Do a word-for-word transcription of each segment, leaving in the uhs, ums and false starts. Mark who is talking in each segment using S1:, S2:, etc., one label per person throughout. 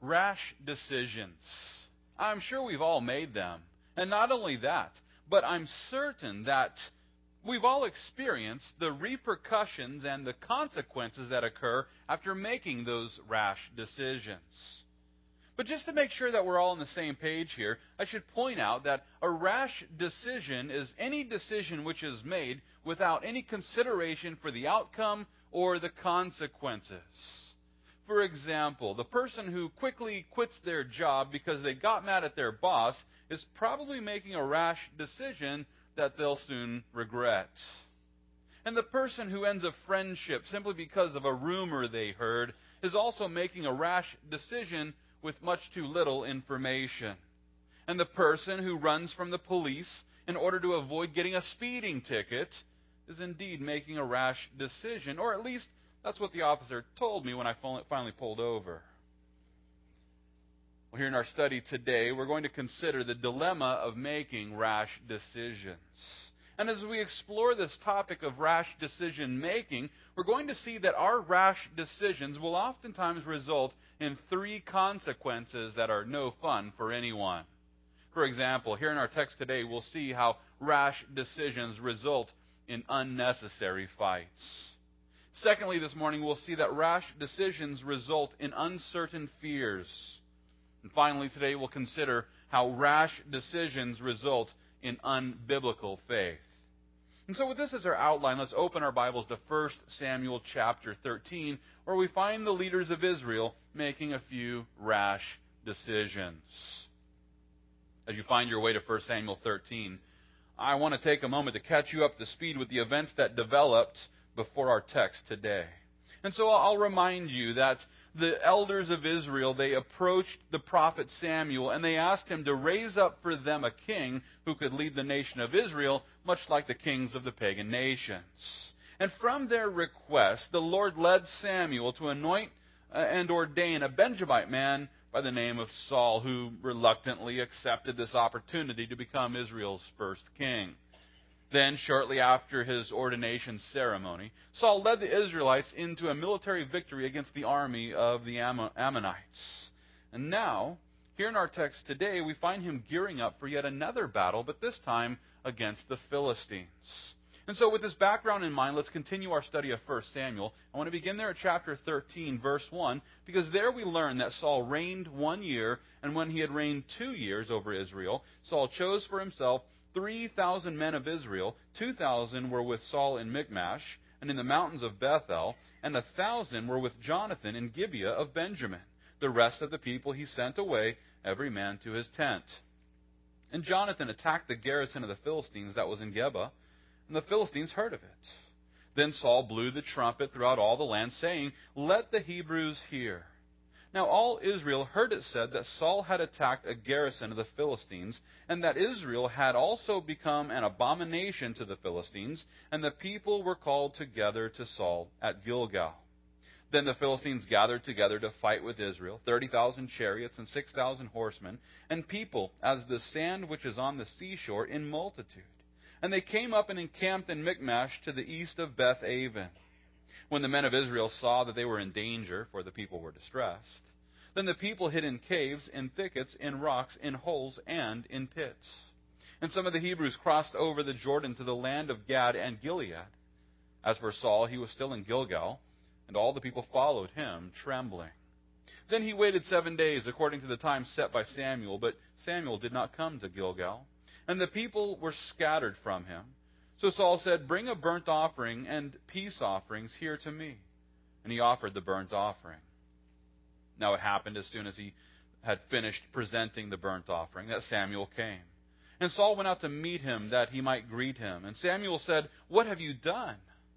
S1: Rash decisions. I'm sure we've all made them. And not only that, but I'm certain that we've all experienced the repercussions and the consequences that occur after making those rash decisions. But just to make sure that we're all on the same page here, I should point out that a rash decision is any decision which is made without any consideration for the outcome or the consequences. For example, the person who quickly quits their job because they got mad at their boss is probably making a rash decision that they'll soon regret. And the person who ends a friendship simply because of a rumor they heard is also making a rash decision with much too little information. And the person who runs from the police in order to avoid getting a speeding ticket is indeed making a rash decision, or at least that's what the officer told me when I finally pulled over. Well, here in our study today, we're going to consider the dilemma of making rash decisions. And as we explore this topic of rash decision making, we're going to see that our rash decisions will oftentimes result in three consequences that are no fun for anyone. For example, here in our text today, we'll see how rash decisions result in unnecessary fights. Secondly, this morning, we'll see that rash decisions result in uncertain fears. And finally, today, we'll consider how rash decisions result in unbiblical faith. And so with this as our outline, let's open our Bibles to First Samuel chapter thirteen, where we find the leaders of Israel making a few rash decisions. As you find your way to First Samuel thirteen, I want to take a moment to catch you up to speed with the events that developed before our text today. And so I'll remind you that the elders of Israel, they approached the prophet Samuel and they asked him to raise up for them a king who could lead the nation of Israel, much like the kings of the pagan nations. And from their request, the Lord led Samuel to anoint and ordain a Benjamite man by the name of Saul, who reluctantly accepted this opportunity to become Israel's first king. Then, shortly after his ordination ceremony, Saul led the Israelites into a military victory against the army of the Ammonites. And now, here in our text today, we find him gearing up for yet another battle, but this time against the Philistines. And so with this background in mind, let's continue our study of First Samuel. I want to begin there at chapter thirteen, verse one, because there we learn that Saul reigned one year, and when he had reigned two years over Israel, Saul chose for himself three thousand men of Israel. Two thousand were with Saul in Michmash and in the mountains of Bethel, and a thousand were with Jonathan in Gibeah of Benjamin. The rest of the people he sent away, every man to his tent. And Jonathan attacked the garrison of the Philistines that was in Geba, and the Philistines heard of it. Then Saul blew the trumpet throughout all the land, saying, "Let the Hebrews hear." Now all Israel heard it said that Saul had attacked a garrison of the Philistines, and that Israel had also become an abomination to the Philistines, and the people were called together to Saul at Gilgal. Then the Philistines gathered together to fight with Israel, thirty thousand chariots and six thousand horsemen, and people as the sand which is on the seashore in multitude. And they came up and encamped in Michmash to the east of Beth Aven. When the men of Israel saw that they were in danger, for the people were distressed, then the people hid in caves, in thickets, in rocks, in holes, and in pits. And some of the Hebrews crossed over the Jordan to the land of Gad and Gilead. As for Saul, he was still in Gilgal, and all the people followed him, trembling. Then he waited seven days, according to the time set by Samuel, but Samuel did not come to Gilgal, and the people were scattered from him. So Saul said, "Bring a burnt offering and peace offerings here to me." And he offered the burnt offering. Now it happened as soon as he had finished presenting the burnt offering that Samuel came. And Saul went out to meet him that he might greet him. And Samuel said, "What have you done?"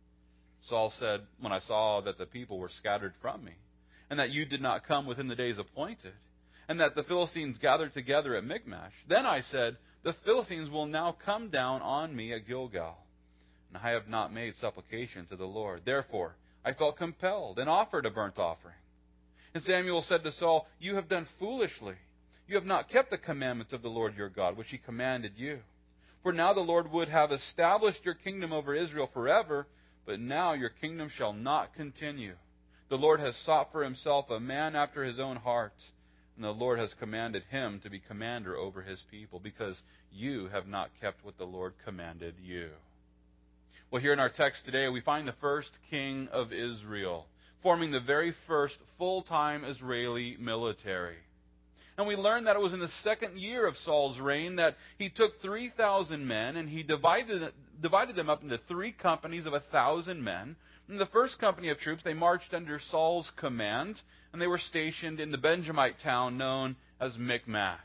S1: Saul said, "When I saw that the people were scattered from me, and that you did not come within the days appointed, and that the Philistines gathered together at Michmash, then I said, the Philistines will now come down on me at Gilgal. And I have not made supplication to the Lord. Therefore, I felt compelled and offered a burnt offering." And Samuel said to Saul, "You have done foolishly. You have not kept the commandments of the Lord your God, which he commanded you. For now the Lord would have established your kingdom over Israel forever, but now your kingdom shall not continue. The Lord has sought for himself a man after his own heart, And the Lord has commanded him to be commander over his people, because you have not kept what the Lord commanded you. Well, here in our text today, we find the first king of Israel, forming the very first full-time Israeli military. And we learn that it was in the second year of Saul's reign that he took three thousand men and he divided, divided them up into three companies of one thousand men. In the first company of troops, they marched under Saul's command, and they were stationed in the Benjamite town known as Michmash.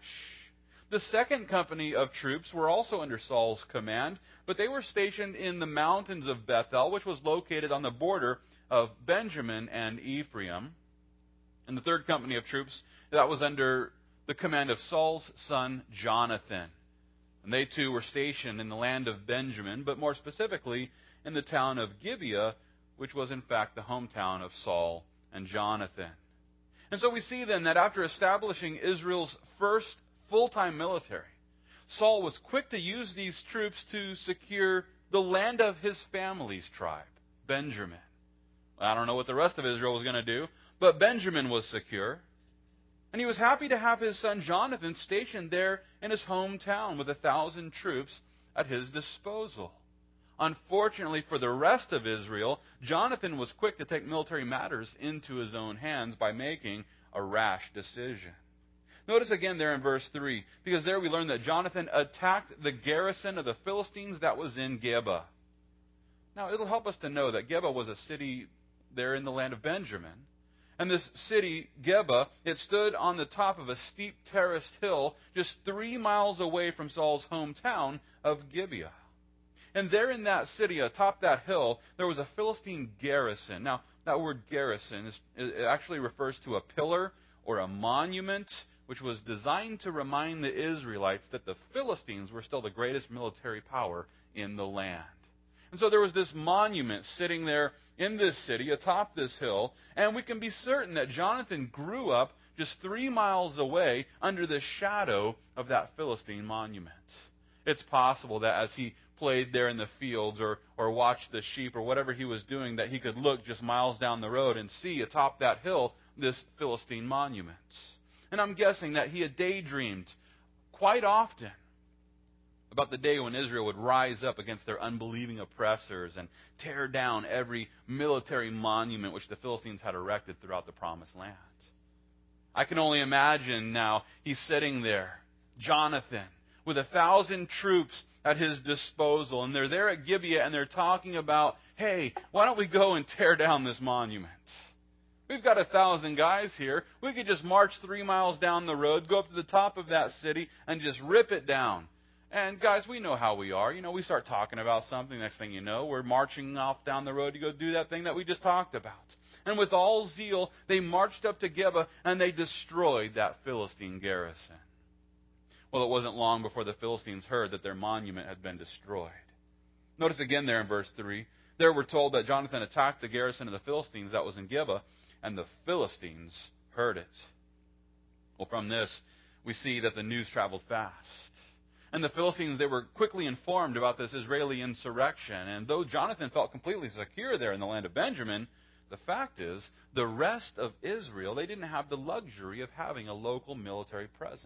S1: The second company of troops were also under Saul's command, but they were stationed in the mountains of Bethel, which was located on the border of Benjamin and Ephraim. And the third company of troops, that was under the command of Saul's son Jonathan. And they too were stationed in the land of Benjamin, but more specifically in the town of Gibeah, which was in fact the hometown of Saul and Jonathan. And so we see then that after establishing Israel's first full-time military, Saul was quick to use these troops to secure the land of his family's tribe, Benjamin. I don't know what the rest of Israel was going to do, but Benjamin was secure. And he was happy to have his son Jonathan stationed there in his hometown with a thousand troops at his disposal. Unfortunately for the rest of Israel, Jonathan was quick to take military matters into his own hands by making a rash decision. Notice again there in verse three, because there we learn that Jonathan attacked the garrison of the Philistines that was in Geba. Now, it'll help us to know that Geba was a city there in the land of Benjamin. And this city, Geba, it stood on the top of a steep terraced hill just three miles away from Saul's hometown of Gibeah. And there in that city, atop that hill, there was a Philistine garrison. Now, that word garrison is, it actually refers to a pillar or a monument, which was designed to remind the Israelites that the Philistines were still the greatest military power in the land. And so there was this monument sitting there in this city, atop this hill, and we can be certain that Jonathan grew up just three miles away under the shadow of that Philistine monument. It's possible that as he played there in the fields or, or watched the sheep or whatever he was doing, that he could look just miles down the road and see atop that hill this Philistine monument. And I'm guessing that he had daydreamed quite often about the day when Israel would rise up against their unbelieving oppressors and tear down every military monument which the Philistines had erected throughout the Promised Land. I can only imagine now he's sitting there, Jonathan, with a thousand troops at his disposal, and they're there at Gibeah and they're talking about, hey, why don't we go and tear down this monument? We've got a thousand guys here. We could just march three miles down the road, go up to the top of that city, and just rip it down. And guys, we know how we are. You know, we start talking about something, next thing you know, we're marching off down the road to go do that thing that we just talked about. And with all zeal, they marched up to Gibeah and they destroyed that Philistine garrison. Well, it wasn't long before the Philistines heard that their monument had been destroyed. Notice again there in verse three, there we're told that Jonathan attacked the garrison of the Philistines that was in Gibeah, and the Philistines heard it. Well, from this, we see that the news traveled fast. And the Philistines, they were quickly informed about this Israeli insurrection. And though Jonathan felt completely secure there in the land of Benjamin, the fact is, the rest of Israel, they didn't have the luxury of having a local military presence.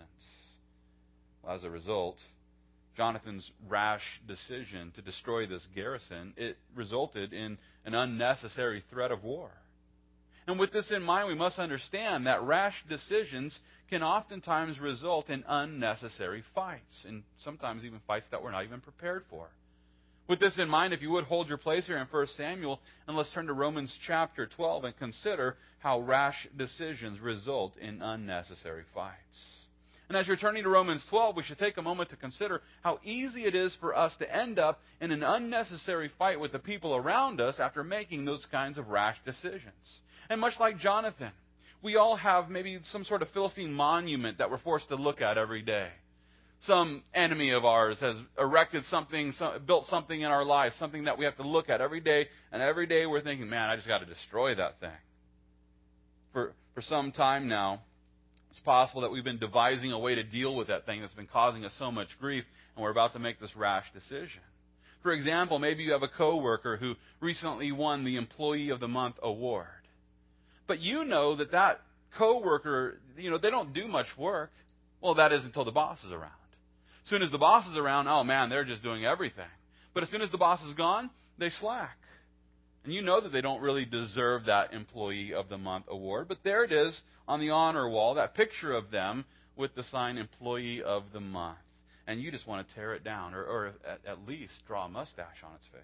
S1: As a result, Jonathan's rash decision to destroy this garrison, it resulted in an unnecessary threat of war. And with this in mind, we must understand that rash decisions can oftentimes result in unnecessary fights, and sometimes even fights that we're not even prepared for. With this in mind, if you would hold your place here in First Samuel, and let's turn to Romans chapter twelve and consider how rash decisions result in unnecessary fights. And as you're turning to Romans twelve, we should take a moment to consider how easy it is for us to end up in an unnecessary fight with the people around us after making those kinds of rash decisions. And much like Jonathan, we all have maybe some sort of Philistine monument that we're forced to look at every day. Some enemy of ours has erected something, built something in our life, something that we have to look at every day, and every day we're thinking, man, I just got to destroy that thing. For, for some time now, it's possible that we've been devising a way to deal with that thing that's been causing us so much grief, and we're about to make this rash decision. For example, maybe you have a coworker who recently won the Employee of the Month award. But you know that that coworker, you know, they don't do much work. Well, that is until the boss is around. As soon as the boss is around, oh man, they're just doing everything. But as soon as the boss is gone, they slack. And you know that they don't really deserve that Employee of the Month award. But there it is on the honor wall, that picture of them with the sign Employee of the Month. And you just want to tear it down, or, or at, at least draw a mustache on its face.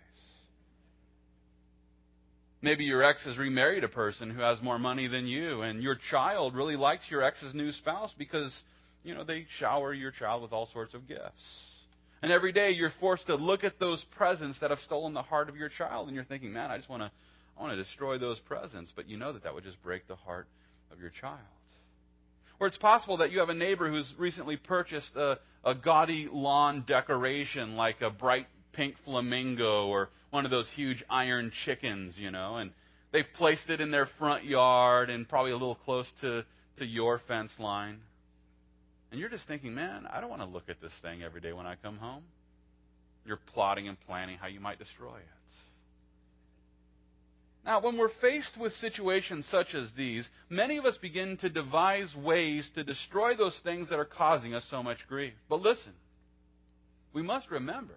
S1: Maybe your ex has remarried a person who has more money than you, and your child really likes your ex's new spouse because, you know, they shower your child with all sorts of gifts. And every day you're forced to look at those presents that have stolen the heart of your child, and you're thinking, man, I just want to I want to destroy those presents. But you know that that would just break the heart of your child. Or it's possible that you have a neighbor who's recently purchased a, a gaudy lawn decoration like a bright pink flamingo or one of those huge iron chickens, you know, and they've placed it in their front yard and probably a little close to, to your fence line. And you're just thinking, man, I don't want to look at this thing every day when I come home. You're plotting and planning how you might destroy it. Now, when we're faced with situations such as these, many of us begin to devise ways to destroy those things that are causing us so much grief. But listen, we must remember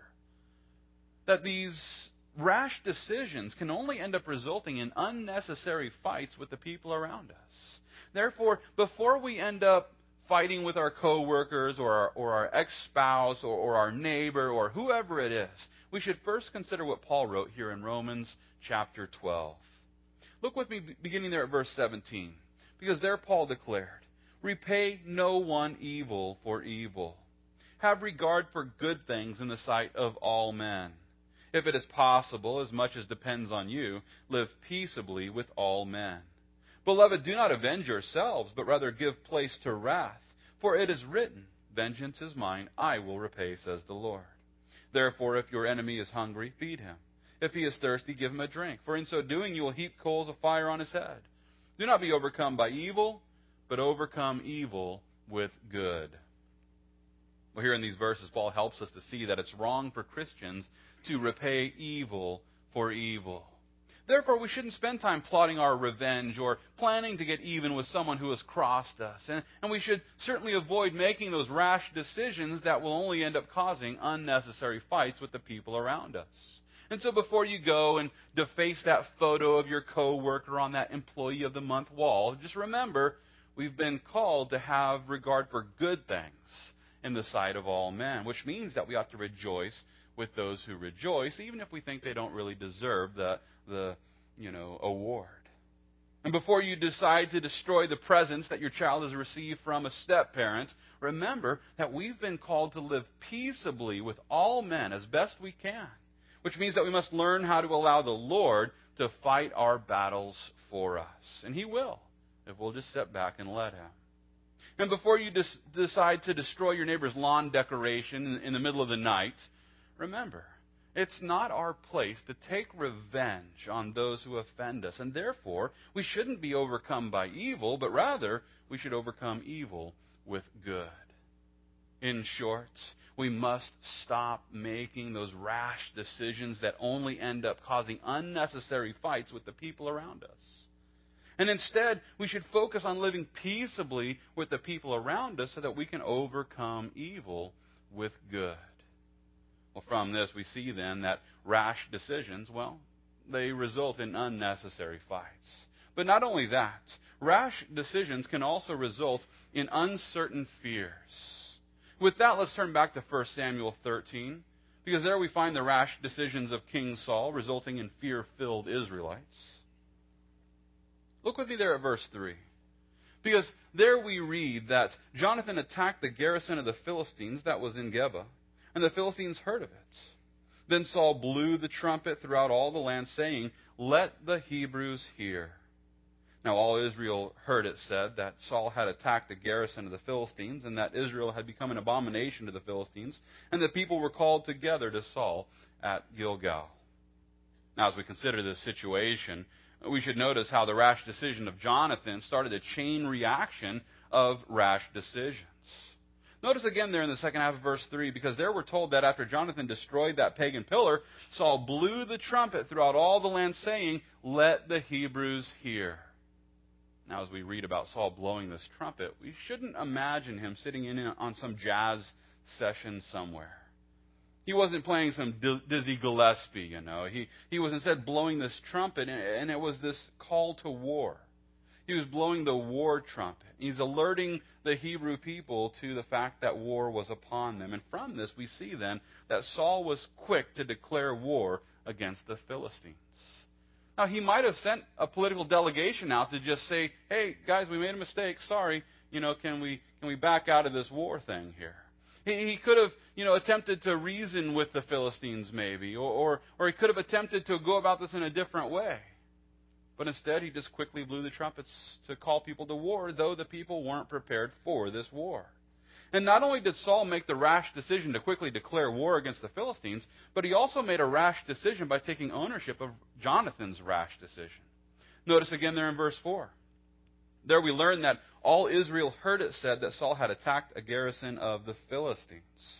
S1: that these rash decisions can only end up resulting in unnecessary fights with the people around us. Therefore, before we end up fighting with our coworkers or our, or our ex-spouse or, or our neighbor or whoever it is, we should first consider what Paul wrote here in Romans chapter twelve. Look with me beginning there at verse seventeen, because there Paul declared, "Repay no one evil for evil. Have regard for good things in the sight of all men. If it is possible, as much as depends on you, live peaceably with all men. Beloved, do not avenge yourselves, but rather give place to wrath. For it is written, 'Vengeance is mine, I will repay,' says the Lord. Therefore, if your enemy is hungry, feed him. If he is thirsty, give him a drink. For in so doing, you will heap coals of fire on his head. Do not be overcome by evil, but overcome evil with good." Well, here in these verses, Paul helps us to see that it's wrong for Christians to repay evil for evil. Therefore, we shouldn't spend time plotting our revenge or planning to get even with someone who has crossed us. And, and we should certainly avoid making those rash decisions that will only end up causing unnecessary fights with the people around us. And so before you go and deface that photo of your coworker on that Employee of the Month wall, just remember, we've been called to have regard for good things in the sight of all men, which means that we ought to rejoice with those who rejoice, even if we think they don't really deserve the, the you know, award. And before you decide to destroy the presents that your child has received from a step-parent, remember that we've been called to live peaceably with all men as best we can, which means that we must learn how to allow the Lord to fight our battles for us. And He will, if we'll just step back and let Him. And before you des- decide to destroy your neighbor's lawn decoration in, in the middle of the night, remember, it's not our place to take revenge on those who offend us. And therefore, we shouldn't be overcome by evil, but rather we should overcome evil with good. In short, we must stop making those rash decisions that only end up causing unnecessary fights with the people around us. And instead, we should focus on living peaceably with the people around us so that we can overcome evil with good. Well, from this, we see then that rash decisions, well, they result in unnecessary fights. But not only that, rash decisions can also result in uncertain fears. With that, let's turn back to First Samuel thirteen, because there we find the rash decisions of King Saul, resulting in fear-filled Israelites. Look with me there at verse three. Because there we read that Jonathan attacked the garrison of the Philistines that was in Geba, and the Philistines heard of it. Then Saul blew the trumpet throughout all the land, saying, "Let the Hebrews hear." Now all Israel heard it said that Saul had attacked the garrison of the Philistines, and that Israel had become an abomination to the Philistines, and the people were called together to Saul at Gilgal. Now as we consider this situation, we should notice how the rash decision of Jonathan started a chain reaction of rash decisions. Notice again there in the second half of verse three, because there we're told that after Jonathan destroyed that pagan pillar, Saul blew the trumpet throughout all the land, saying, "Let the Hebrews hear." Now, as we read about Saul blowing this trumpet, we shouldn't imagine him sitting in on some jazz session somewhere. He wasn't playing some Dizzy Gillespie, you know. He, he was instead blowing this trumpet, and it was this call to war. He was blowing the war trumpet. He's alerting the Hebrew people to the fact that war was upon them. And from this, we see then that Saul was quick to declare war against the Philistines. Now, he might have sent a political delegation out to just say, hey, guys, we made a mistake. Sorry. You know, can we can we back out of this war thing here? He, he could have, you know, attempted to reason with the Philistines maybe, or, or, or he could have attempted to go about this in a different way. But instead, he just quickly blew the trumpets to call people to war, though the people weren't prepared for this war. And not only did Saul make the rash decision to quickly declare war against the Philistines, but he also made a rash decision by taking ownership of Jonathan's rash decision. Notice again there in verse four. There we learn that all Israel heard it said that Saul had attacked a garrison of the Philistines.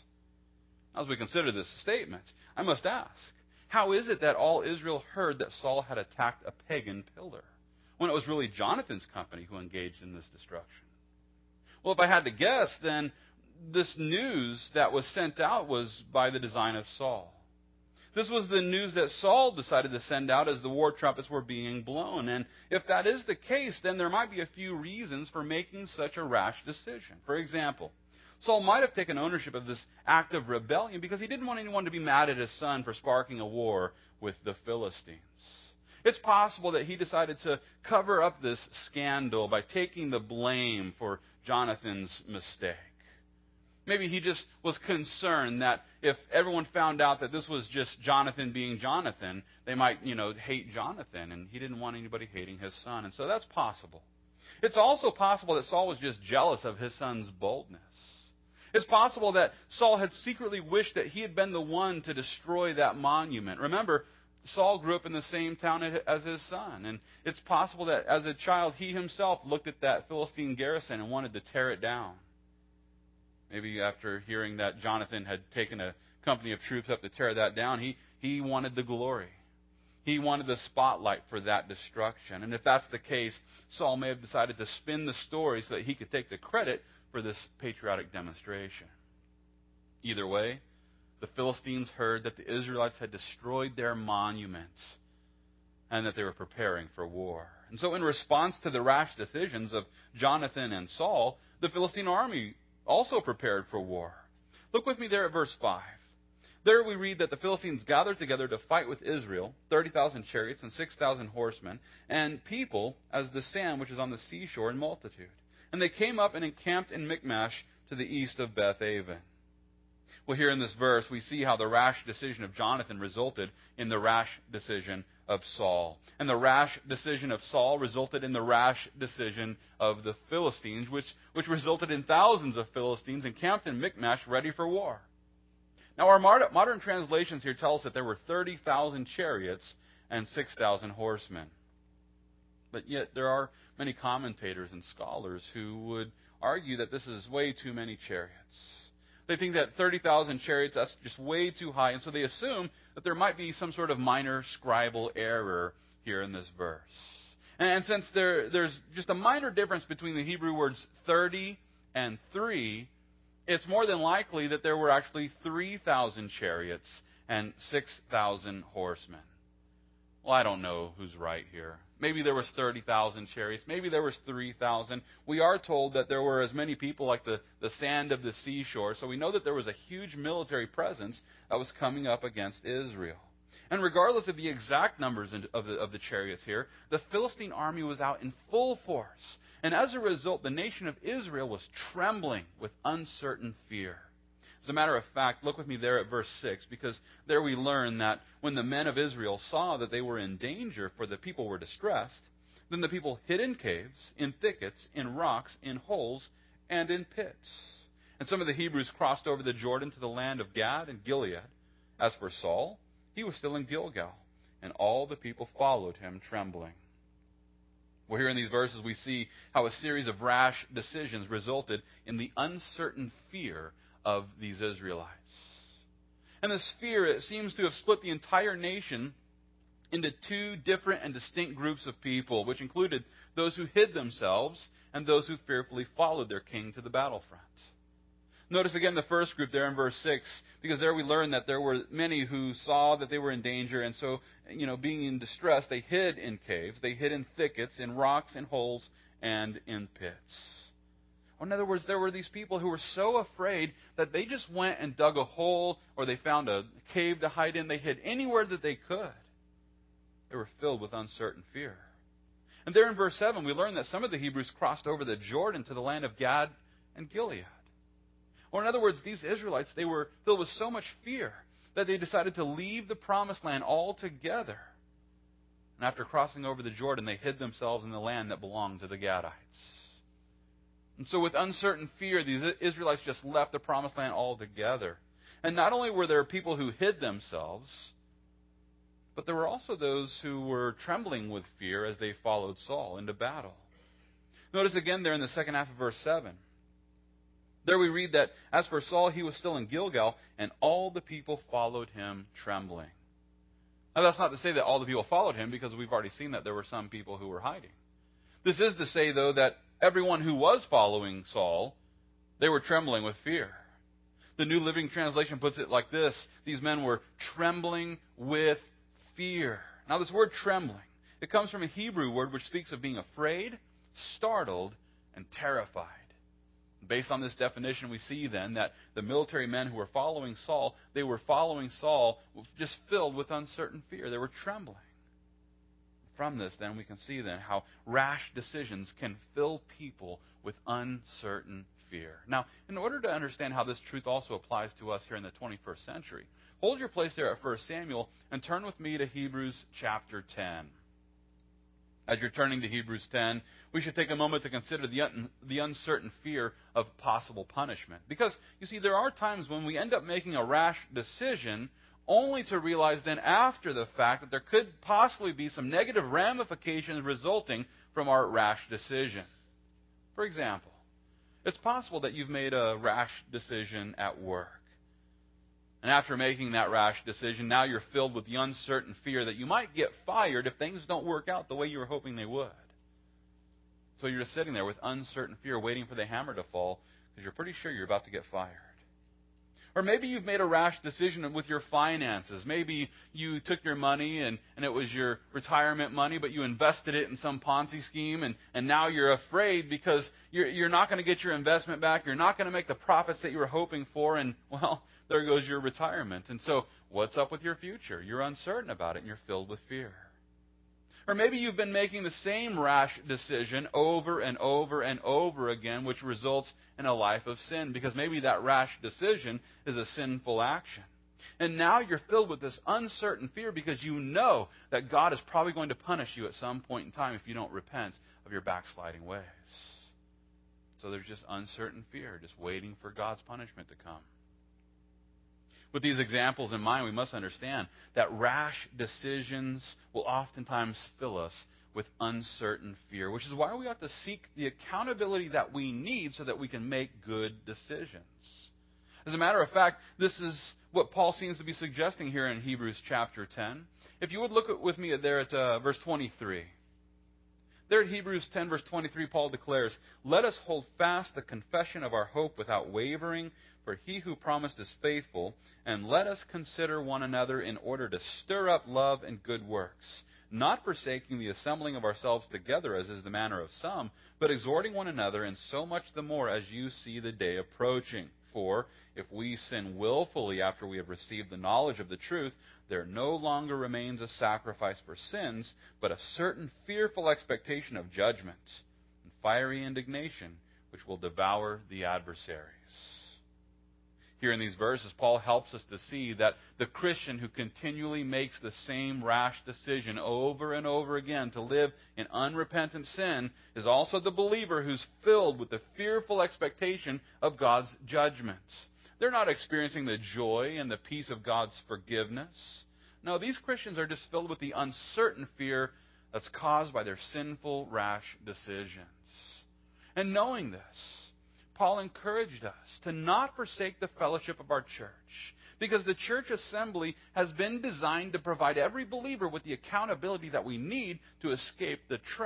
S1: As we consider this statement, I must ask, how is it that all Israel heard that Saul had attacked a pagan pillar, when it was really Jonathan's company who engaged in this destruction? Well, if I had to guess, then this news that was sent out was by the design of Saul. This was the news that Saul decided to send out as the war trumpets were being blown. And if that is the case, then there might be a few reasons for making such a rash decision. For example, Saul might have taken ownership of this act of rebellion because he didn't want anyone to be mad at his son for sparking a war with the Philistines. It's possible that he decided to cover up this scandal by taking the blame for Jonathan's mistake. Maybe he just was concerned that if everyone found out that this was just Jonathan being Jonathan, they might, you know, hate Jonathan, and he didn't want anybody hating his son. And so that's possible. It's also possible that Saul was just jealous of his son's boldness. It's possible that Saul had secretly wished that he had been the one to destroy that monument. Remember, Saul grew up in the same town as his son, and it's possible that as a child he himself looked at that Philistine garrison and wanted to tear it down. Maybe after hearing that Jonathan had taken a company of troops up to tear that down, he, he wanted the glory. He wanted the spotlight for that destruction. And if that's the case, Saul may have decided to spin the story so that he could take the credit for this patriotic demonstration. Either way, the Philistines heard that the Israelites had destroyed their monuments and that they were preparing for war. And so in response to the rash decisions of Jonathan and Saul, the Philistine army also prepared for war. Look with me there at verse five. There we read that the Philistines gathered together to fight with Israel, thirty thousand chariots and six thousand horsemen, and people as the sand which is on the seashore in multitude. And they came up and encamped in Michmash to the east of Beth-aven. Well, here in this verse, we see how the rash decision of Jonathan resulted in the rash decision of Saul. And the rash decision of Saul resulted in the rash decision of the Philistines, which, which resulted in thousands of Philistines encamped in Michmash ready for war. Now, our modern translations here tell us that there were thirty thousand chariots and six thousand horsemen. But yet, there are many commentators and scholars who would argue that this is way too many chariots. They think that thirty thousand chariots, that's just way too high, and so they assume that there might be some sort of minor scribal error here in this verse. And since there, there's just a minor difference between the Hebrew words thirty and three, it's more than likely that there were actually three thousand chariots and six thousand horsemen. Well, I don't know who's right here. Maybe there was thirty thousand chariots. Maybe there was three thousand. We are told that there were as many people like the, the sand of the seashore. So we know that there was a huge military presence that was coming up against Israel. And regardless of the exact numbers of the, of the chariots here, the Philistine army was out in full force. And as a result, the nation of Israel was trembling with uncertain fear. As a matter of fact, look with me there at verse six, because there we learn that when the men of Israel saw that they were in danger, for the people were distressed, then the people hid in caves, in thickets, in rocks, in holes, and in pits. And some of the Hebrews crossed over the Jordan to the land of Gad and Gilead. As for Saul, he was still in Gilgal, and all the people followed him trembling. Well, here in these verses we see how a series of rash decisions resulted in the uncertain fear of these Israelites. And this fear, it seems to have split the entire nation into two different and distinct groups of people, which included those who hid themselves, and those who fearfully followed their king to the battlefront. Notice again the first group there in verse six, because there we learn that there were many who saw that they were in danger, and so, you know, being in distress, they hid in caves, they hid in thickets, in rocks, in holes, and in pits. Or in other words, there were these people who were so afraid that they just went and dug a hole, or they found a cave to hide in. They hid anywhere that they could. They were filled with uncertain fear. And there in verse seven, we learn that some of the Hebrews crossed over the Jordan to the land of Gad and Gilead. Or in other words, these Israelites, they were filled with so much fear that they decided to leave the promised land altogether. And after crossing over the Jordan, they hid themselves in the land that belonged to the Gadites. And so with uncertain fear, these Israelites just left the promised land altogether. And not only were there people who hid themselves, but there were also those who were trembling with fear as they followed Saul into battle. Notice again there in the second half of verse seven. There we read that, as for Saul, he was still in Gilgal, and all the people followed him trembling. Now, that's not to say that all the people followed him, because we've already seen that there were some people who were hiding. This is to say, though, that everyone who was following Saul, they were trembling with fear. The New Living Translation puts it like this: these men were trembling with fear. Now, this word trembling, it comes from a Hebrew word which speaks of being afraid, startled, and terrified. Based on this definition, we see then that the military men who were following Saul, they were following Saul just filled with uncertain fear. They were trembling. From this, then, we can see then how rash decisions can fill people with uncertain fear. Now, in order to understand how this truth also applies to us here in the twenty-first century, hold your place there at First Samuel and turn with me to Hebrews chapter ten. As you're turning to Hebrews ten, we should take a moment to consider the, un- the uncertain fear of possible punishment. Because, you see, there are times when we end up making a rash decision only to realize then after the fact that there could possibly be some negative ramifications resulting from our rash decision. For example, it's possible that you've made a rash decision at work. And after making that rash decision, now you're filled with the uncertain fear that you might get fired if things don't work out the way you were hoping they would. So you're just sitting there with uncertain fear, waiting for the hammer to fall, because you're pretty sure you're about to get fired. Or maybe you've made a rash decision with your finances. Maybe you took your money and, and it was your retirement money, but you invested it in some Ponzi scheme, and, and now you're afraid because you're, you're not going to get your investment back. You're not going to make the profits that you were hoping for, and, well, there goes your retirement. And so what's up with your future? You're uncertain about it, and you're filled with fear. Or maybe you've been making the same rash decision over and over and over again, which results in a life of sin, because maybe that rash decision is a sinful action. And now you're filled with this uncertain fear because you know that God is probably going to punish you at some point in time if you don't repent of your backsliding ways. So there's just uncertain fear, just waiting for God's punishment to come. With these examples in mind, we must understand that rash decisions will oftentimes fill us with uncertain fear, which is why we have to seek the accountability that we need so that we can make good decisions. As a matter of fact, this is what Paul seems to be suggesting here in Hebrews chapter ten. If you would look at, with me there at uh, verse twenty-three. There at Hebrews ten, verse twenty-three, Paul declares, "Let us hold fast the confession of our hope without wavering, for he who promised is faithful, and let us consider one another in order to stir up love and good works, not forsaking the assembling of ourselves together as is the manner of some, but exhorting one another, and so much the more as you see the day approaching. For if we sin willfully after we have received the knowledge of the truth, there no longer remains a sacrifice for sins, but a certain fearful expectation of judgment and fiery indignation, which will devour the adversaries." Here in these verses, Paul helps us to see that the Christian who continually makes the same rash decision over and over again to live in unrepentant sin is also the believer who's filled with the fearful expectation of God's judgment. They're not experiencing the joy and the peace of God's forgiveness. No, these Christians are just filled with the uncertain fear that's caused by their sinful, rash decisions. And knowing this, Paul encouraged us to not forsake the fellowship of our church, because the church assembly has been designed to provide every believer with the accountability that we need to escape the trap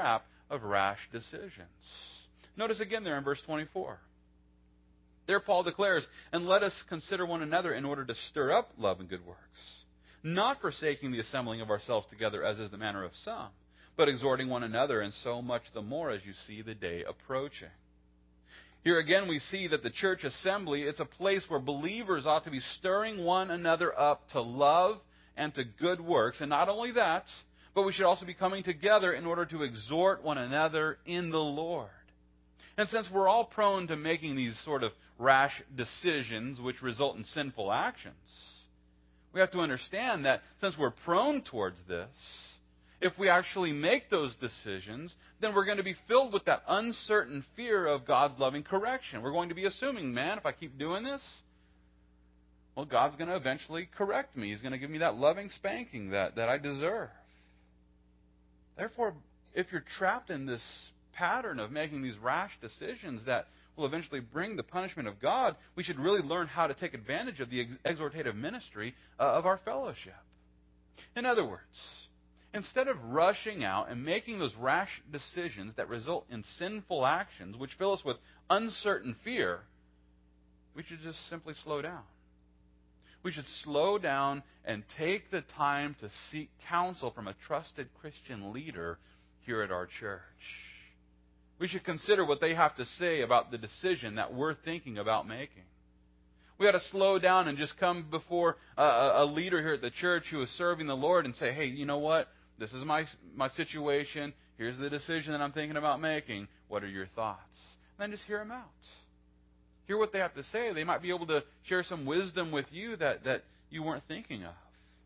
S1: of rash decisions. Notice again there in verse twenty-four. There Paul declares, "And let us consider one another in order to stir up love and good works, not forsaking the assembling of ourselves together as is the manner of some, but exhorting one another, and so much the more as you see the day approaching." Here again we see that the church assembly, it's a place where believers ought to be stirring one another up to love and to good works. And not only that, but we should also be coming together in order to exhort one another in the Lord. And since we're all prone to making these sort of rash decisions which result in sinful actions, we have to understand that since we're prone towards this, if we actually make those decisions, then we're going to be filled with that uncertain fear of God's loving correction. We're going to be assuming, man, if I keep doing this, well, God's going to eventually correct me. He's going to give me that loving spanking that, that I deserve. Therefore, if you're trapped in this pattern of making these rash decisions that will eventually bring the punishment of God, we should really learn how to take advantage of the ex- exhortative ministry uh, of our fellowship. In other words, instead of rushing out and making those rash decisions that result in sinful actions which fill us with uncertain fear, we should just simply slow down. We should slow down and take the time to seek counsel from a trusted Christian leader here at our church. We should consider what they have to say about the decision that we're thinking about making. We ought to slow down and just come before a, a leader here at the church who is serving the Lord and say, hey, you know what? This is my my situation. Here's the decision that I'm thinking about making. What are your thoughts? And then just hear them out. Hear what they have to say. They might be able to share some wisdom with you that, that you weren't thinking of.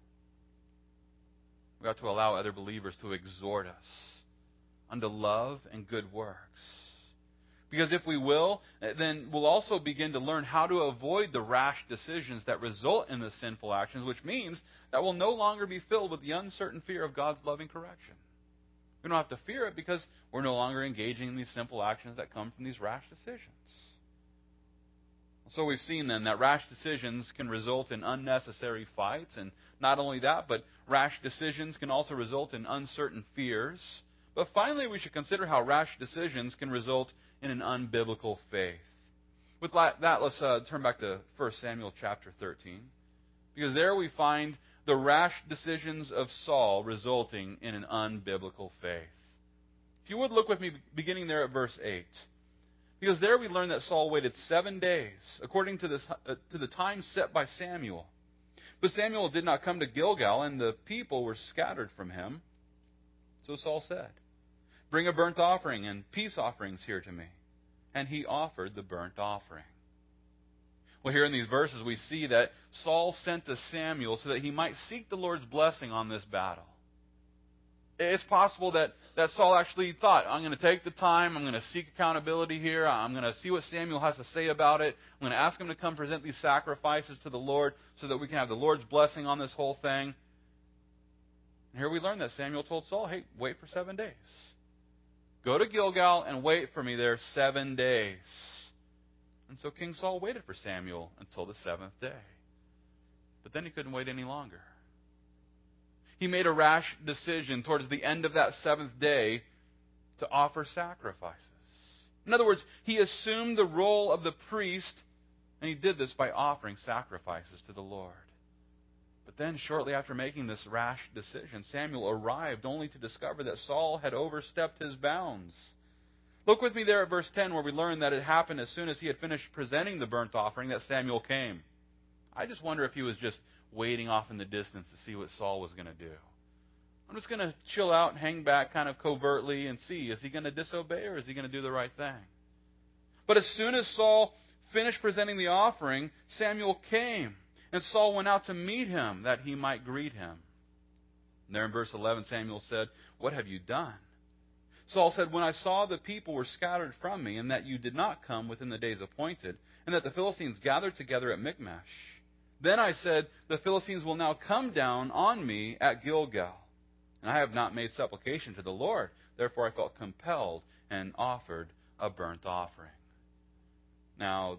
S1: We ought to allow other believers to exhort us unto love and good works. Because if we will, then we'll also begin to learn how to avoid the rash decisions that result in the sinful actions, which means that we'll no longer be filled with the uncertain fear of God's loving correction. We don't have to fear it because we're no longer engaging in these sinful actions that come from these rash decisions. So we've seen then that rash decisions can result in unnecessary fights, and not only that, but rash decisions can also result in uncertain fears. But finally, we should consider how rash decisions can result in an unbiblical faith. With that, let's uh, turn back to First Samuel chapter thirteen, because there we find the rash decisions of Saul resulting in an unbiblical faith. If you would look with me beginning there at verse eight, because there we learn that Saul waited seven days according to, this, uh, to the time set by Samuel. But Samuel did not come to Gilgal, and the people were scattered from him. So Saul said, "Bring a burnt offering and peace offerings here to me." And he offered the burnt offering. Well, here in these verses we see that Saul sent to Samuel so that he might seek the Lord's blessing on this battle. It's possible that, that Saul actually thought, I'm going to take the time, I'm going to seek accountability here, I'm going to see what Samuel has to say about it, I'm going to ask him to come present these sacrifices to the Lord so that we can have the Lord's blessing on this whole thing. And here we learn that Samuel told Saul, hey, wait for seven days. Go to Gilgal and wait for me there seven days. And so King Saul waited for Samuel until the seventh day. But then he couldn't wait any longer. He made a rash decision towards the end of that seventh day to offer sacrifices. In other words, he assumed the role of the priest, and he did this by offering sacrifices to the Lord. But then, shortly after making this rash decision, Samuel arrived only to discover that Saul had overstepped his bounds. Look with me there at verse ten, where we learn that it happened as soon as he had finished presenting the burnt offering that Samuel came. I just wonder if he was just waiting off in the distance to see what Saul was going to do. I'm just going to chill out and hang back kind of covertly and see, is he going to disobey or is he going to do the right thing? But as soon as Saul finished presenting the offering, Samuel came, and Saul went out to meet him that he might greet him. And there in verse eleven, Samuel said, "What have you done?" Saul said, "When I saw the people were scattered from me, and that you did not come within the days appointed, and that the Philistines gathered together at Michmash, then I said, the Philistines will now come down on me at Gilgal. And I have not made supplication to the Lord. Therefore I felt compelled and offered a burnt offering." Now,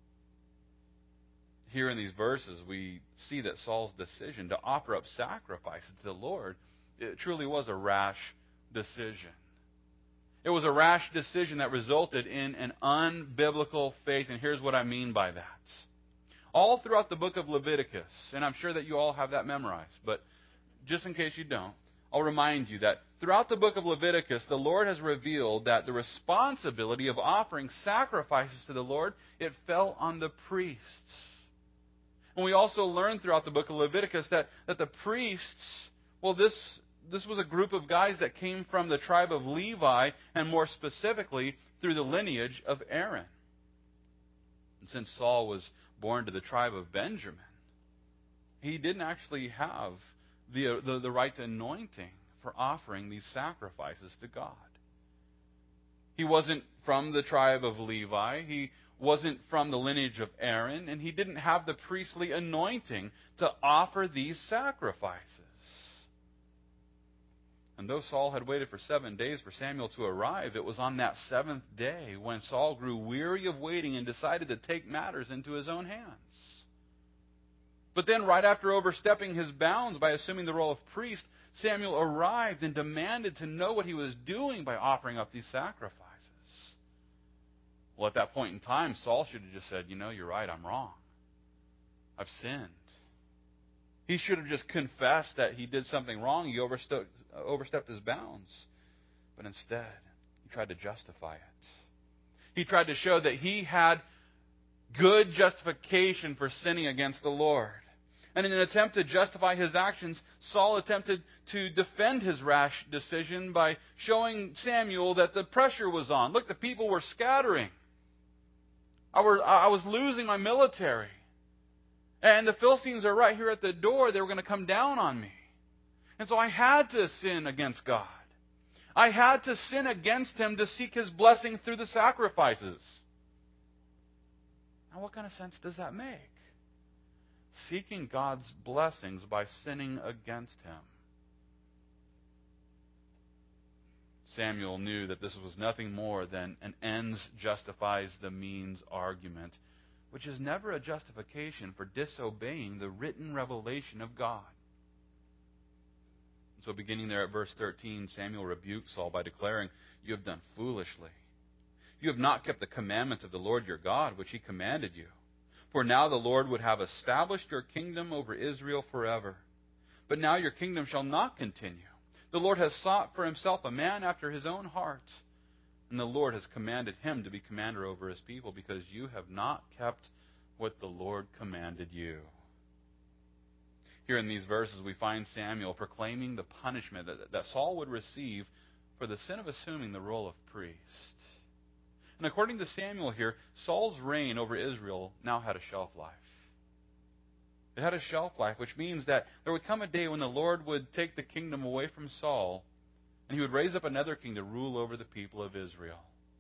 S1: here in these verses, we see that Saul's decision to offer up sacrifices to the Lord, it truly was a rash decision. It was a rash decision that resulted in an unbiblical faith, and here's what I mean by that. All throughout the book of Leviticus, and I'm sure that you all have that memorized, but just in case you don't, I'll remind you that throughout the book of Leviticus, the Lord has revealed that the responsibility of offering sacrifices to the Lord, it fell on the priests. And we also learn throughout the book of Leviticus that, that the priests, well, this, this was a group of guys that came from the tribe of Levi, and more specifically, through the lineage of Aaron. And since Saul was born to the tribe of Benjamin, he didn't actually have the, the, the right anointing for offering these sacrifices to God. He wasn't from the tribe of Levi. He wasn't from the lineage of Aaron, and he didn't have the priestly anointing to offer these sacrifices. And though Saul had waited for seven days for Samuel to arrive, it was on that seventh day when Saul grew weary of waiting and decided to take matters into his own hands. But then, right after overstepping his bounds by assuming the role of priest, Samuel arrived and demanded to know what he was doing by offering up these sacrifices. Well, at that point in time, Saul should have just said, you know, you're right, I'm wrong. I've sinned. He should have just confessed that he did something wrong. He overstepped, overstepped his bounds. But instead, he tried to justify it. He tried to show that he had good justification for sinning against the Lord. And in an attempt to justify his actions, Saul attempted to defend his rash decision by showing Samuel that the pressure was on. Look, the people were scattering. I, were, I was losing my military. And the Philistines are right here at the door. They were going to come down on me. And so I had to sin against God. I had to sin against Him to seek His blessing through the sacrifices. Now, what kind of sense does that make? Seeking God's blessings by sinning against Him. Samuel knew that this was nothing more than an ends justifies the means argument, which is never a justification for disobeying the written revelation of God. So beginning there at verse thirteen, Samuel rebuked Saul by declaring, "You have done foolishly. You have not kept the commandments of the Lord your God, which He commanded you. For now the Lord would have established your kingdom over Israel forever. But now your kingdom shall not continue. The Lord has sought for Himself a man after His own heart, and the Lord has commanded him to be commander over His people, because you have not kept what the Lord commanded you." Here in these verses, we find Samuel proclaiming the punishment that, that Saul would receive for the sin of assuming the role of priest. And according to Samuel here, Saul's reign over Israel now had a shelf life. It had a shelf life, which means that there would come a day when the Lord would take the kingdom away from Saul, and He would raise up another king to rule over the people of Israel.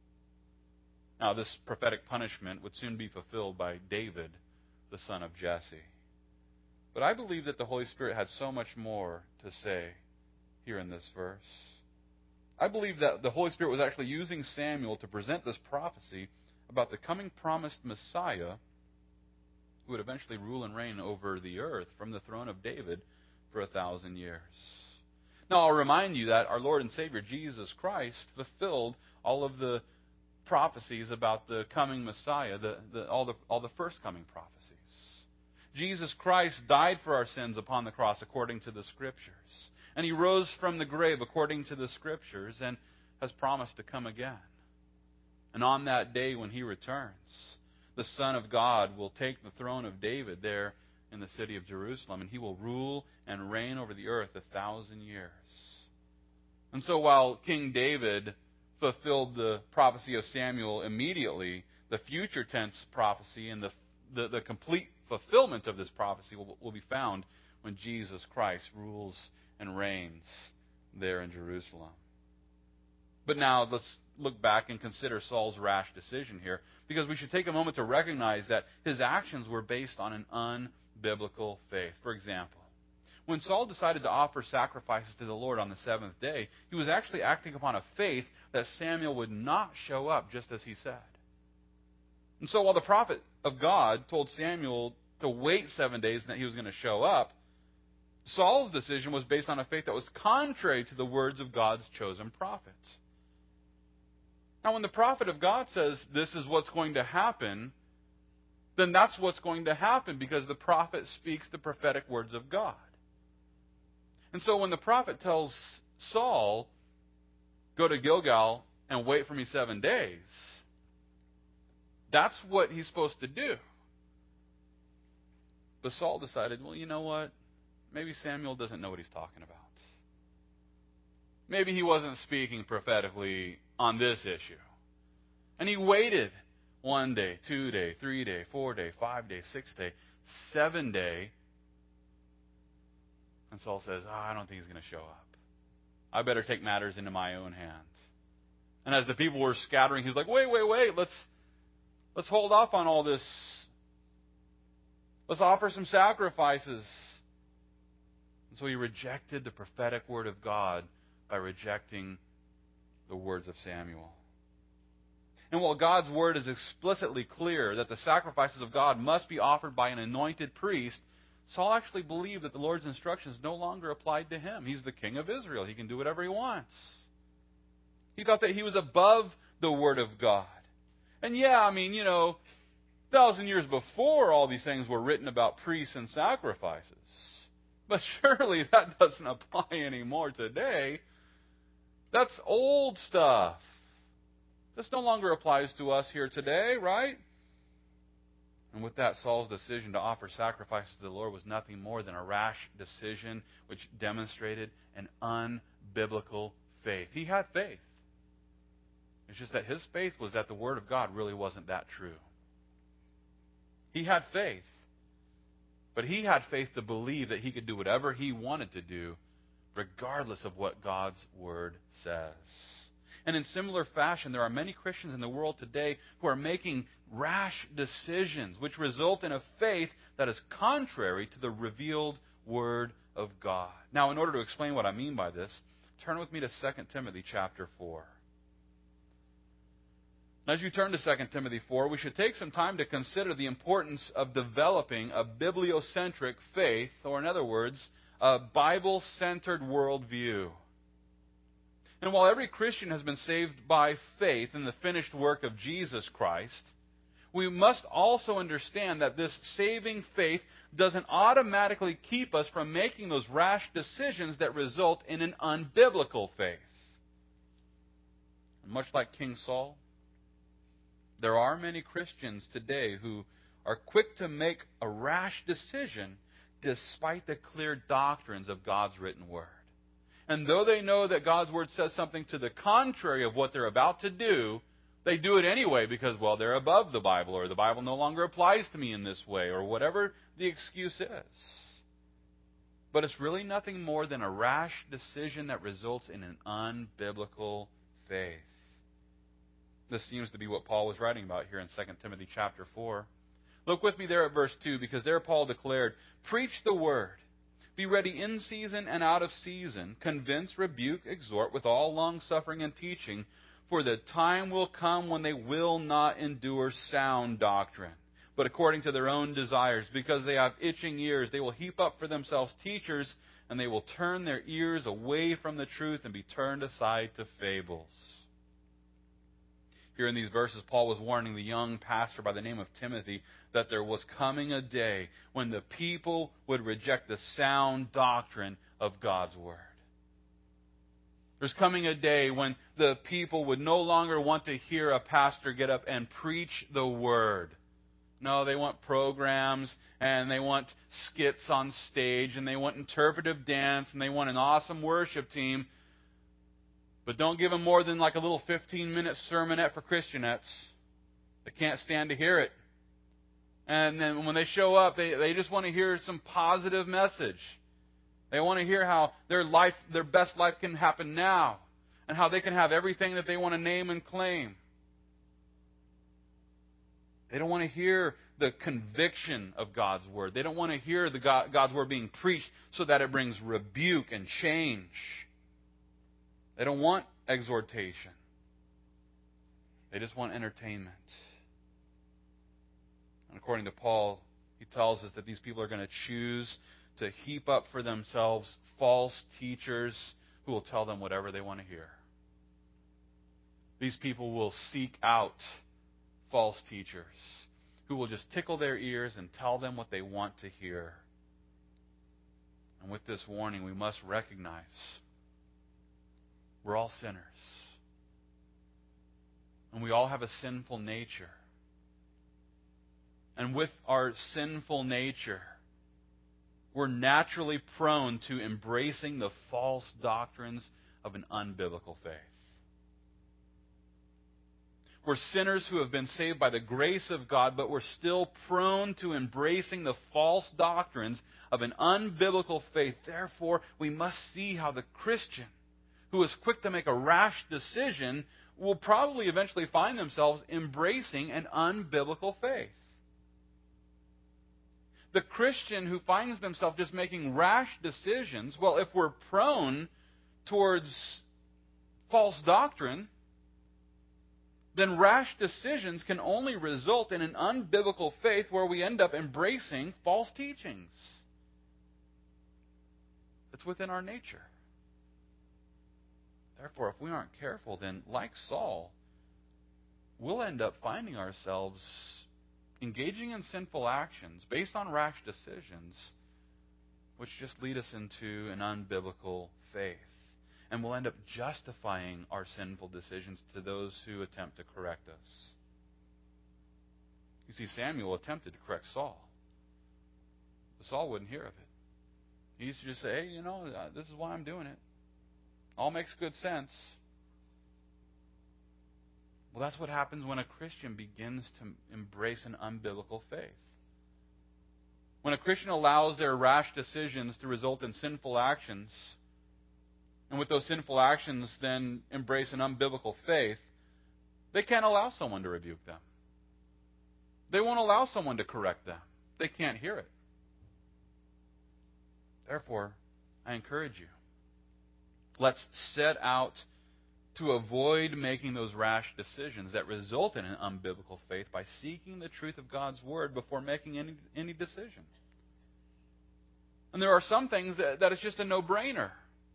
S1: Now, this prophetic punishment would soon be fulfilled by David, the son of Jesse. But I believe that the Holy Spirit had so much more to say here in this verse. I believe that the Holy Spirit was actually using Samuel to present this prophecy about the coming promised Messiah who would eventually rule and reign over the earth from the throne of David for a thousand years. Now, I'll remind you that our Lord and Savior Jesus Christ fulfilled all of the prophecies about the coming Messiah, the, the, all, the, all the first coming prophecies. Jesus Christ died for our sins upon the cross according to the Scriptures. And He rose from the grave according to the Scriptures and has promised to come again. And on that day when He returns, the Son of God will take the throne of David there in the city of Jerusalem, and He will rule and reign over the earth a thousand years. And so while King David fulfilled the prophecy of Samuel immediately, the future tense prophecy and the, the, the complete fulfillment of this prophecy will, will be found when Jesus Christ rules and reigns there in Jerusalem. But now let's look back and consider Saul's rash decision here, because we should take a moment to recognize that his actions were based on an unbiblical faith. For example, when Saul decided to offer sacrifices to the Lord on the seventh day, he was actually acting upon a faith that Samuel would not show up just as he said. And so while the prophet of God told Samuel to wait seven days and that he was going to show up, Saul's decision was based on a faith that was contrary to the words of God's chosen prophet. Now, when the prophet of God says this is what's going to happen, then that's what's going to happen because the prophet speaks the prophetic words of God. And so when the prophet tells Saul, go to Gilgal and wait for me seven days, that's what he's supposed to do. But Saul decided, well, you know what? Maybe Samuel doesn't know what he's talking about. Maybe he wasn't speaking prophetically on this issue. And he waited one day, two day, three day, four day, five day, six day, seven day. And Saul says, oh, I don't think he's going to show up. I better take matters into my own hands. And as the people were scattering, he's like, wait, wait, wait, let's let's hold off on all this. Let's offer some sacrifices. And so he rejected the prophetic word of God by rejecting the words of Samuel. And while God's word is explicitly clear that the sacrifices of God must be offered by an anointed priest, Saul actually believed that the Lord's instructions no longer applied to him. He's the king of Israel. He can do whatever he wants. He thought that he was above the word of God. And yeah, I mean, you know, a thousand years before all these things were written about priests and sacrifices. But surely that doesn't apply anymore today. That's old stuff. This no longer applies to us here today, right? And with that, Saul's decision to offer sacrifices to the Lord was nothing more than a rash decision which demonstrated an unbiblical faith. He had faith. It's just that his faith was that the Word of God really wasn't that true. He had faith. But he had faith to believe that he could do whatever he wanted to do, regardless of what God's Word says. And in similar fashion, there are many Christians in the world today who are making rash decisions which result in a faith that is contrary to the revealed Word of God. Now, in order to explain what I mean by this, turn with me to Second Timothy chapter four. As you turn to Second Timothy four, we should take some time to consider the importance of developing a bibliocentric faith, or in other words, a Bible-centered worldview. And while every Christian has been saved by faith in the finished work of Jesus Christ, we must also understand that this saving faith doesn't automatically keep us from making those rash decisions that result in an unbiblical faith. And much like King Saul, there are many Christians today who are quick to make a rash decision despite the clear doctrines of God's written word. And though they know that God's word says something to the contrary of what they're about to do, they do it anyway because, well, they're above the Bible, or the Bible no longer applies to me in this way, or whatever the excuse is. But it's really nothing more than a rash decision that results in an unbiblical faith. This seems to be what Paul was writing about here in Second Timothy chapter four. Look with me there at verse two, because there Paul declared, preach the word. Be ready in season and out of season. Convince, rebuke, exhort with all longsuffering and teaching. For the time will come when they will not endure sound doctrine, but according to their own desires. Because they have itching ears, they will heap up for themselves teachers, and they will turn their ears away from the truth and be turned aside to fables. Here in these verses, Paul was warning the young pastor by the name of Timothy that there was coming a day when the people would reject the sound doctrine of God's Word. There's coming a day when the people would no longer want to hear a pastor get up and preach the Word. No, they want programs, and they want skits on stage, and they want interpretive dance, and they want an awesome worship team. But don't give them more than like a little fifteen-minute sermonette for Christianettes. They can't stand to hear it. And then when they show up, they, they just want to hear some positive message. They want to hear how their life, their best life can happen now, and how they can have everything that they want to name and claim. They don't want to hear the conviction of God's Word. They don't want to hear the God, God's Word being preached so that it brings rebuke and change. They don't want exhortation. They just want entertainment. And according to Paul, he tells us that these people are going to choose to heap up for themselves false teachers who will tell them whatever they want to hear. These people will seek out false teachers who will just tickle their ears and tell them what they want to hear. And with this warning, we must recognize we're all sinners. And we all have a sinful nature. And with our sinful nature, we're naturally prone to embracing the false doctrines of an unbiblical faith. We're sinners who have been saved by the grace of God, but we're still prone to embracing the false doctrines of an unbiblical faith. Therefore, we must see how the Christian who is quick to make a rash decision will probably eventually find themselves embracing an unbiblical faith. The Christian who finds themselves just making rash decisions, well, if we're prone towards false doctrine, then rash decisions can only result in an unbiblical faith where we end up embracing false teachings. It's within our nature. Therefore, if we aren't careful, then like Saul, we'll end up finding ourselves engaging in sinful actions based on rash decisions, which just lead us into an unbiblical faith. And we'll end up justifying our sinful decisions to those who attempt to correct us. You see, Samuel attempted to correct Saul, but Saul wouldn't hear of it. He used to just say, hey, you know, this is why I'm doing it. All makes good sense. Well, that's what happens when a Christian begins to embrace an unbiblical faith. When a Christian allows their rash decisions to result in sinful actions, and with those sinful actions then embrace an unbiblical faith, they can't allow someone to rebuke them. They won't allow someone to correct them. They can't hear it. Therefore, I encourage you, let's set out to avoid making those rash decisions that result in an unbiblical faith by seeking the truth of God's Word before making any, any decision. And there are some things that, that is just a no-brainer.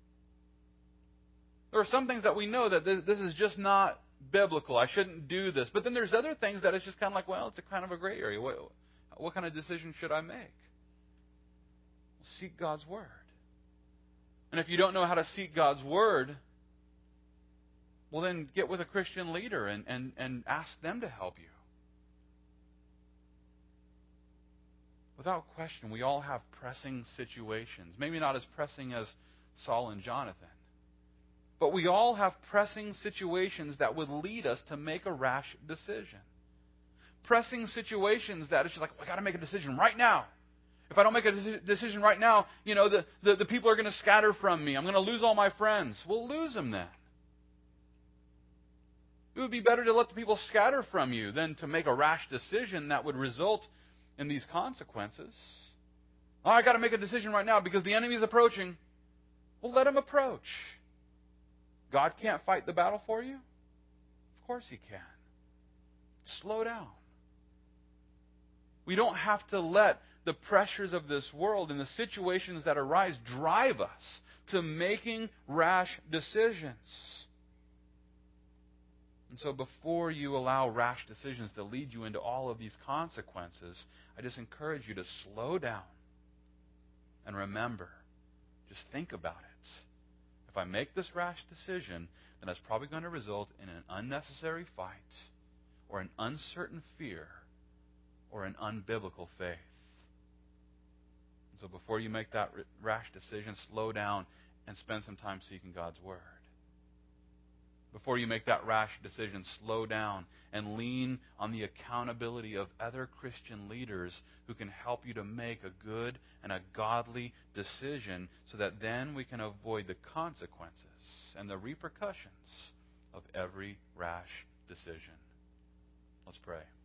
S1: There are some things that we know that this, this is just not biblical. I shouldn't do this. But then there's other things that it's just kind of like, well, it's a kind of a gray area. What, what kind of decision should I make? Well, seek God's Word. And if you don't know how to seek God's Word, well, then get with a Christian leader and, and, and ask them to help you. Without question, we all have pressing situations. Maybe not as pressing as Saul and Jonathan. But we all have pressing situations that would lead us to make a rash decision. Pressing situations that it's just like, well, I got to make a decision right now. If I don't make a decision right now, you know, the, the, the people are going to scatter from me. I'm going to lose all my friends. We'll lose them then. It would be better to let the people scatter from you than to make a rash decision that would result in these consequences. Oh, I got to make a decision right now because the enemy is approaching. Well, let him approach. God can't fight the battle for you? Of course He can. Slow down. We don't have to let the pressures of this world and the situations that arise drive us to making rash decisions. And so before you allow rash decisions to lead you into all of these consequences, I just encourage you to slow down and remember, just think about it. If I make this rash decision, then that's probably going to result in an unnecessary fight or an uncertain fear or an unbiblical faith. And so before you make that rash decision, slow down and spend some time seeking God's Word. Before you make that rash decision, slow down and lean on the accountability of other Christian leaders who can help you to make a good and a godly decision so that then we can avoid the consequences and the repercussions of every rash decision. Let's pray.